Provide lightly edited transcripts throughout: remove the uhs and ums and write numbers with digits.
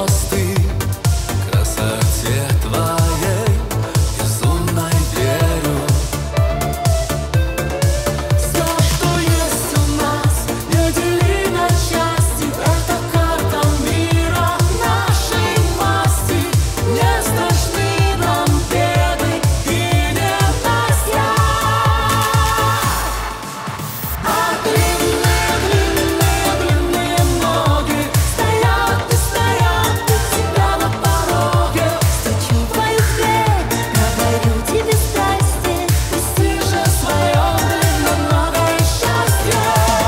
мосты красоте твоей безумной верю. Все, что есть у нас, не дели на части. Это карта мира нашей масти. Не страшны нам беды и ненастья. А длинные ноги стоят и стоят у тебя на пороге. Стучу в твою дверь, говорю тебе здрасте. Неси же свое длинноногое счастье.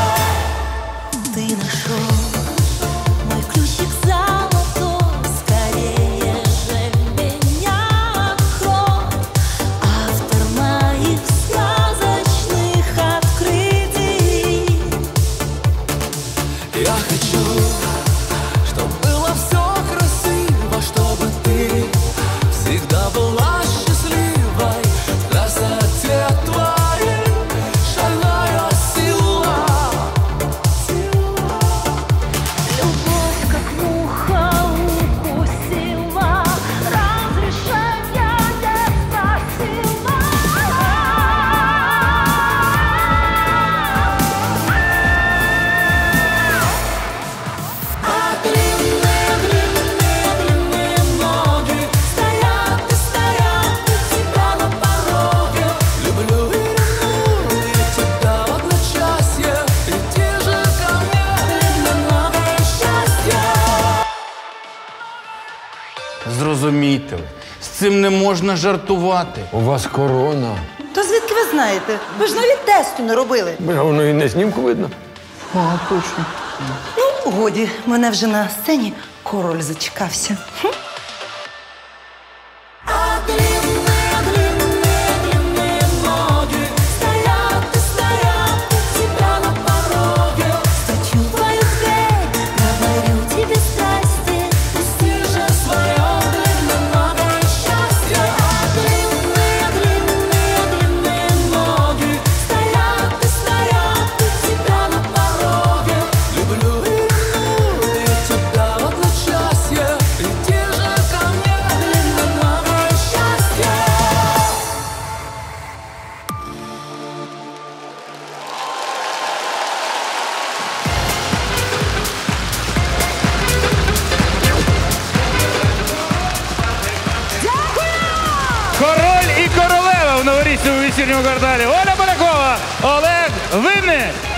Ты нашел мой ключик золотой, скорее же меня открой. Автор моих сказочных открытий. Я хочу, чтобы было все красиво, чтобы ты всегда была счастливой. В красоте твоей шальная сила. Любовь, как муха, укусила, разрешения не спросила. А длинные ноги стоят и стоят у тебя на пороге. Люблю и ревную тебя в одночасье. Иди же ко мне, длинноногое счастье. Зрозумійте ви, з цим не можна жартувати. У вас корона. То звідки ви знаєте? Ви ж навіть тесту не робили. Воно і на знімку видно. А, точно. Ну, годі, мене вже на сцені король зачекався. А длинные ноги стоят и стоят у тебя на пороге. Стучу в твою дверь, говорю тебе здрасте. Неси же свое длинноногое счастье. А длинные ноги стоят и стоят у тебя на пороге. Люблю и ревную тебя в одночасье. Иди же ко мне, длинноногое счастье. Король і королева в новорічному вечірньому кварталі. Оля Полякова, Олег Винник.